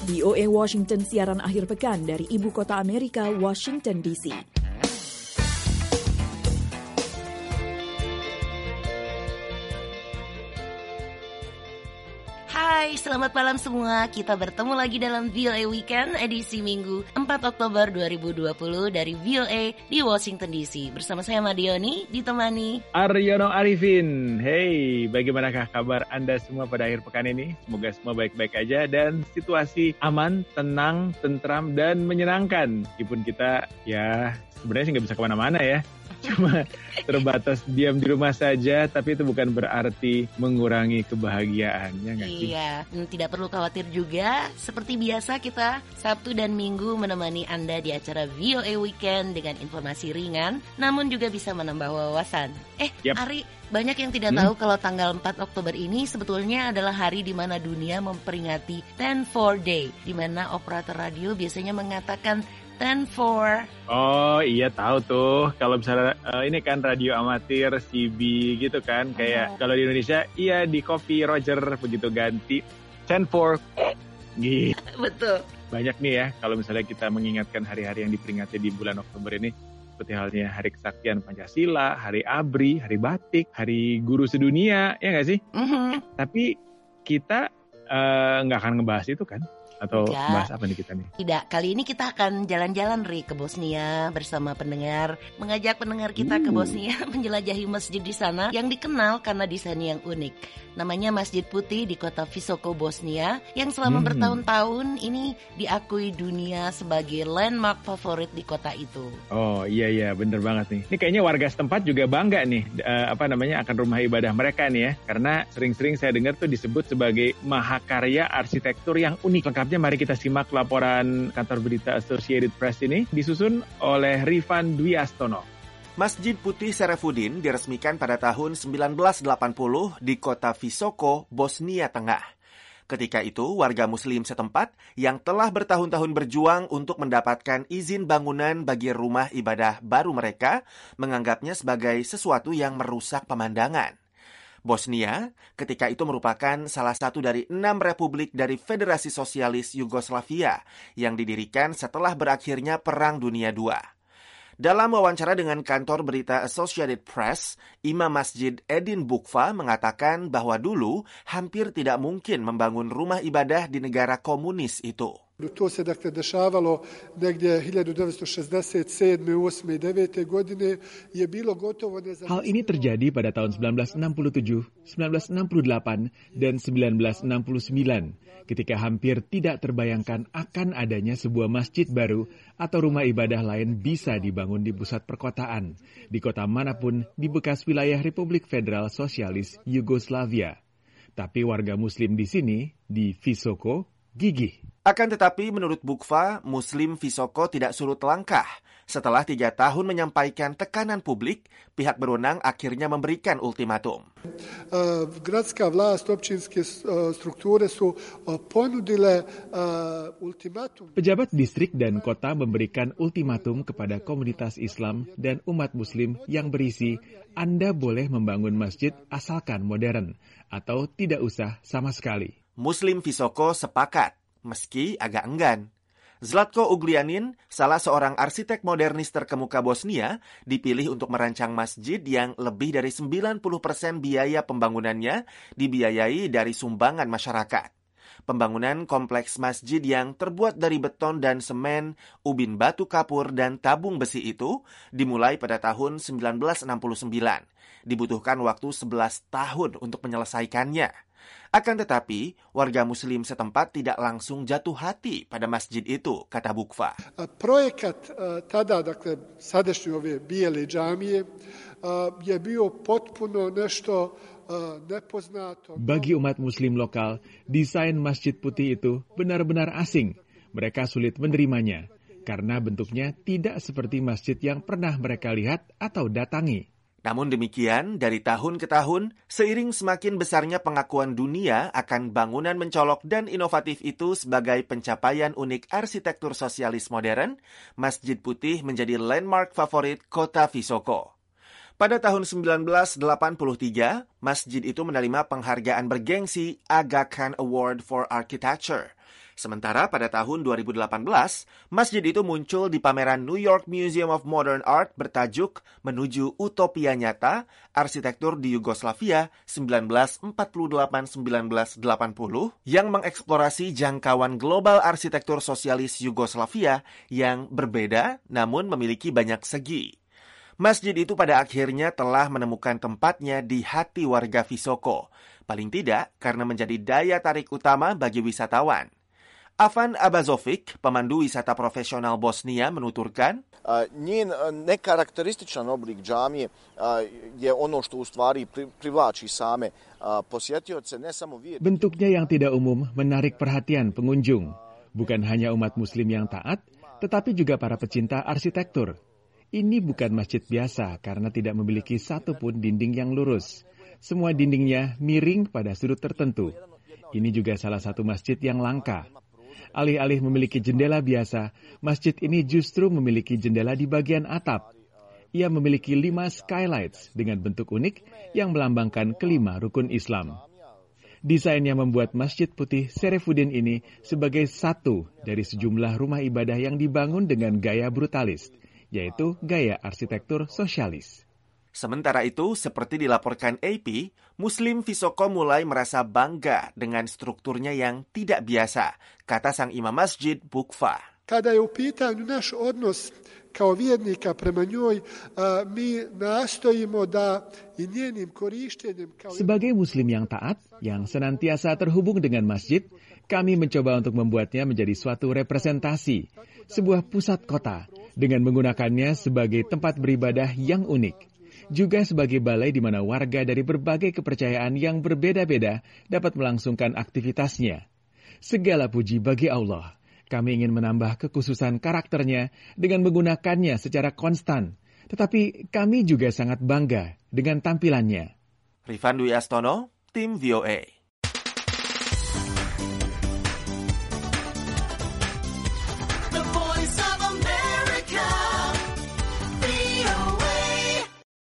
VOA Washington siaran akhir pekan dari Ibu Kota Amerika, Washington DC. Hai, selamat malam semua. Kita bertemu lagi dalam VOA Weekend edisi Minggu 4 Oktober 2020 dari VOA di Washington DC. Bersama saya Madioni, ditemani Aryono Arifin. Hey, bagaimanakah kabar Anda semua pada akhir pekan ini? Semoga semua baik-baik aja dan situasi aman, tenang, tentram, dan menyenangkan. Meskipun kita ya sebenarnya sih nggak bisa kemana-mana ya. Cuma terbatas diam di rumah saja, tapi itu bukan berarti mengurangi kebahagiaannya nggak sih? Iya, tidak perlu khawatir juga. Seperti biasa kita Sabtu dan Minggu menemani Anda di acara VOA Weekend dengan informasi ringan, namun juga bisa menambah wawasan. Yep. Ari, banyak yang tidak tahu kalau tanggal 4 Oktober ini sebetulnya adalah hari di mana dunia memperingati 10-4 Day, di mana operator radio biasanya mengatakan 10-4. Oh iya tahu tuh, kalau misalnya ini kan radio amatir CB gitu kan, kayak kalau di Indonesia iya di Coffee Roger begitu ganti 10-4 gitu. Betul. Banyak nih ya kalau misalnya kita mengingatkan hari-hari yang diperingati di bulan Oktober ini, seperti halnya Hari Kesaktian Pancasila, Hari ABRI, Hari Batik, Hari Guru Sedunia, ya nggak sih? Tapi kita nggak akan ngebahas itu kan? Atau bahas apa nih kita nih? Tidak, kali ini kita akan jalan-jalan ke Bosnia bersama pendengar, mengajak pendengar kita ke Bosnia menjelajahi masjid di sana yang dikenal karena desainnya yang unik. Namanya Masjid Putih di kota Visoko, Bosnia, yang selama bertahun-tahun ini diakui dunia sebagai landmark favorit di kota itu. Oh iya bener banget nih. Ini kayaknya warga setempat juga bangga nih akan rumah ibadah mereka nih ya, karena sering-sering saya dengar tuh disebut sebagai mahakarya arsitektur yang unik. Lengkapnya mari kita simak laporan kantor berita Associated Press ini, disusun oleh Rifan Dwi Astono. Masjid Putih Serafuddin diresmikan pada tahun 1980 di kota Visoko, Bosnia Tengah. Ketika itu, warga muslim setempat yang telah bertahun-tahun berjuang untuk mendapatkan izin bangunan bagi rumah ibadah baru mereka, menganggapnya sebagai sesuatu yang merusak pemandangan. Bosnia ketika itu merupakan salah satu dari 6 republik dari Federasi Sosialis Yugoslavia yang didirikan setelah berakhirnya Perang Dunia II. Dalam wawancara dengan kantor berita Associated Press, Imam Masjid Edin Bukva mengatakan bahwa dulu hampir tidak mungkin membangun rumah ibadah di negara komunis itu. To se dakle dešavalo negdje 1967, 8 i 9 godine je bilo gotovo nezamislivo. Hal ini terjadi pada tahun 1967, 1968, dan 1969 ketika hampir tidak terbayangkan akan adanya sebuah masjid baru atau rumah ibadah lain bisa dibangun di pusat perkotaan, di kota manapun di bekas wilayah Republik Federal Sosialis Yugoslavia. Tapi warga muslim di sini, di Visoko, gigih. Akan tetapi menurut Bukva, Muslim Visoko tidak surut langkah. Setelah 3 tahun menyampaikan tekanan publik, pihak berwenang akhirnya memberikan ultimatum. Gradska vlast, općinske strukture su ponudile ultimatum. Pejabat distrik dan kota memberikan ultimatum kepada komunitas Islam dan umat Muslim yang berisi, Anda boleh membangun masjid asalkan modern, atau tidak usah sama sekali. Muslim Visoko sepakat, meski agak enggan. Zlatko Uglianin, salah seorang arsitek modernis terkemuka Bosnia, dipilih untuk merancang masjid yang lebih dari 90% biaya pembangunannya dibiayai dari sumbangan masyarakat. Pembangunan kompleks masjid yang terbuat dari beton dan semen, ubin batu kapur, dan tabung besi itu dimulai pada tahun 1969. Dibutuhkan waktu 11 tahun untuk menyelesaikannya. Akan tetapi, warga muslim setempat tidak langsung jatuh hati pada masjid itu, kata Bukva. Projekat tada, dakle, sadašnje ove bijele džamije, je bio potpuno nešto nepoznato. Bagi umat muslim lokal, desain Masjid Putih itu benar-benar asing. Mereka sulit menerimanya, karena bentuknya tidak seperti masjid yang pernah mereka lihat atau datangi. Namun demikian, dari tahun ke tahun, seiring semakin besarnya pengakuan dunia akan bangunan mencolok dan inovatif itu sebagai pencapaian unik arsitektur sosialis modern, Masjid Putih menjadi landmark favorit kota Visoko. Pada tahun 1983, masjid itu menerima penghargaan bergengsi Aga Khan Award for Architecture. Sementara pada tahun 2018, masjid itu muncul di pameran New York Museum of Modern Art bertajuk Menuju Utopia Nyata, Arsitektur di Yugoslavia 1948-1980 yang mengeksplorasi jangkauan global arsitektur sosialis Yugoslavia yang berbeda namun memiliki banyak segi. Masjid itu pada akhirnya telah menemukan tempatnya di hati warga Visoko, paling tidak karena menjadi daya tarik utama bagi wisatawan. Afan Abazovic, pemandu wisata profesional Bosnia, menuturkan, njen nekarakterističan oblik džamije je ono što u stvari privlači same posjetioce, ne samo vjernici. Bentuknya yang tidak umum menarik perhatian pengunjung. Bukan hanya umat muslim yang taat, tetapi juga para pecinta arsitektur. Ini bukan masjid biasa karena tidak memiliki satupun dinding yang lurus. Semua dindingnya miring pada sudut tertentu. Ini juga salah satu masjid yang langka. Alih-alih memiliki jendela biasa, masjid ini justru memiliki jendela di bagian atap. Ia memiliki 5 skylights dengan bentuk unik yang melambangkan kelima rukun Islam. Desainnya membuat Masjid Putih Sherefudin ini sebagai satu dari sejumlah rumah ibadah yang dibangun dengan gaya brutalis, yaitu gaya arsitektur sosialis. Sementara itu, seperti dilaporkan AP, Muslim Visoko mulai merasa bangga dengan strukturnya yang tidak biasa, kata sang imam masjid Bukva. Kada je u pitanju naš odnos kao vjernika prema njoj, mi nastojimo da i njenim korištenjem... Sebagai muslim yang taat, yang senantiasa terhubung dengan masjid, kami mencoba untuk membuatnya menjadi suatu representasi, sebuah pusat kota, dengan menggunakannya sebagai tempat beribadah yang unik. Juga sebagai balai di mana warga dari berbagai kepercayaan yang berbeda-beda dapat melangsungkan aktivitasnya. Segala puji bagi Allah. Kami ingin menambah kekhususan karakternya dengan menggunakannya secara konstan. Tetapi kami juga sangat bangga dengan tampilannya. Rifan Dwi Astono, Tim VOA.